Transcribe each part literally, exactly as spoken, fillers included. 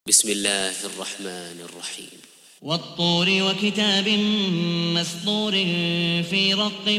بسم الله الرحمن الرحيم. والطور وكتاب مسطور في رق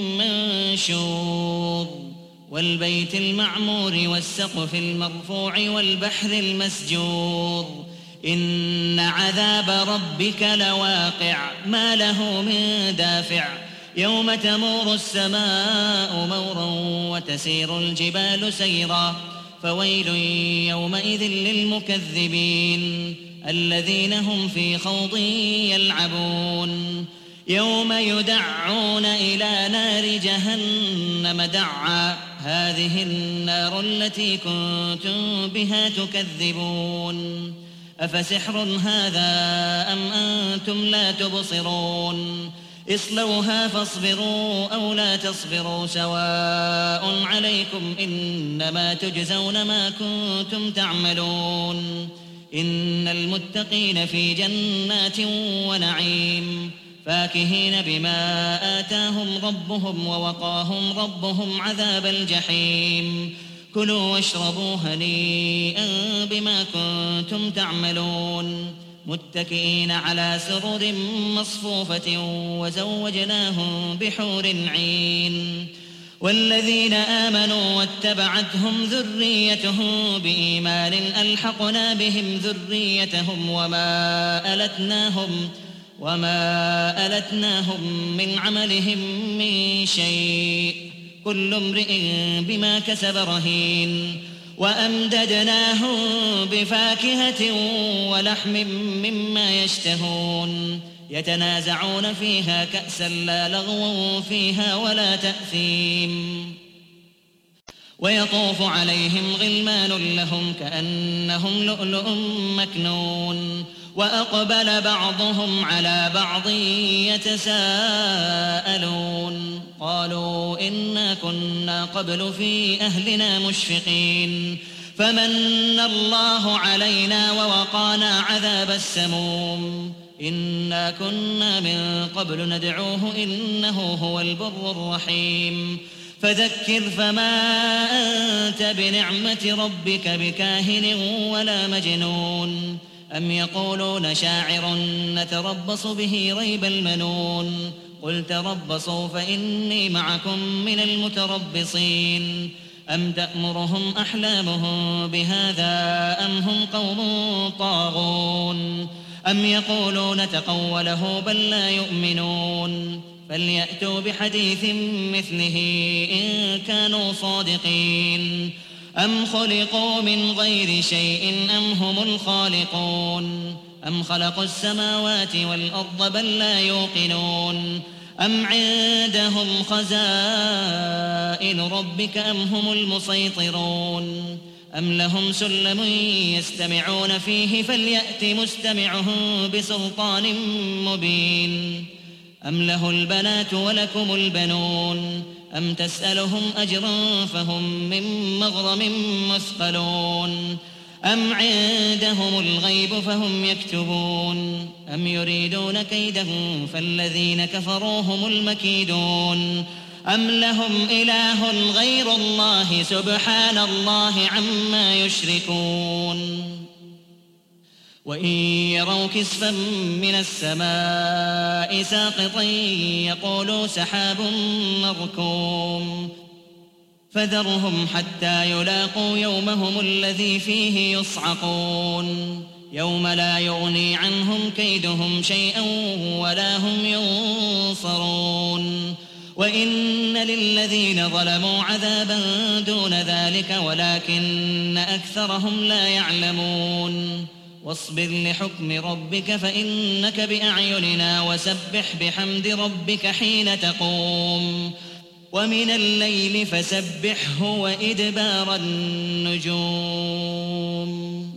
منشور والبيت المعمور والسقف المرفوع والبحر المسجور إن عذاب ربك لواقع ما له من دافع يوم تمور السماء مورا وتسير الجبال سيرا فويل يومئذ للمكذبين الذين هم في خوض يلعبون يوم يدعون إلى نار جهنم دعا هذه النار التي كنتم بها تكذبون أفسحر هذا أم أنتم لا تبصرون اصلوها فاصبروا أو لا تصبروا سواء عليكم إنما تجزون ما كنتم تعملون إن المتقين في جنات ونعيم فاكهين بما آتاهم ربهم ووقاهم ربهم عذاب الجحيم كلوا واشربوا هنيئا بما كنتم تعملون متكئين على سرر مصفوفة وزوجناهم بحور عين والذين آمنوا واتبعتهم ذريتهم بإيمان ألحقنا بهم ذريتهم وما ألتناهم وما ألتناهم من عملهم من شيء كل امرئ بما كسب رهين وأمددناهم بفاكهة ولحم مما يشتهون يتنازعون فيها كأسا لا لغو فيها ولا تأثيم ويطوف عليهم غلمان لهم كأنهم لؤلؤ مكنون وأقبل بعضهم على بعض يتساءلون قالوا إنا كنا قبل في أهلنا مشفقين فمن الله علينا ووقانا عذاب السموم إنا كنا من قبل ندعوه إنه هو البر الرحيم فذكر فما أنت بنعمة ربك بكاهن ولا مجنون أم يقولون شاعر نتربص به ريب المنون قل تربصوا فإني معكم من المتربصين أم تأمرهم أحلامهم بهذا أم هم قوم طاغون أم يقولون تقوله بل لا يؤمنون فليأتوا بحديث مثله إن كانوا صادقين أم خلقوا من غير شيء أم هم الخالقون أم خلقوا السماوات والأرض بل لا يوقنون أم عندهم خزائن ربك أم هم المسيطرون أم لهم سلم يستمعون فيه فليأت مستمعهم بسلطان مبين أم له البنات ولكم البنون أم تسألهم أجرا فهم من مغرم مثقلون أم عندهم الغيب فهم يكتبون أم يريدون كيدا فالذين كفروا هم المكيدون أم لهم إله غير الله سبحان الله عما يشركون وإن يروا كسفا من السماء ساقطا يقولوا سحاب مركوم فذرهم حتى يلاقوا يومهم الذي فيه يصعقون يوم لا يغني عنهم كيدهم شيئا ولا هم ينصرون وإن للذين ظلموا عذابا دون ذلك ولكن أكثرهم لا يعلمون واصبر لحكم ربك فإنك بأعيننا وسبح بحمد ربك حين تقوم ومن الليل فسبحه وإدبار النجوم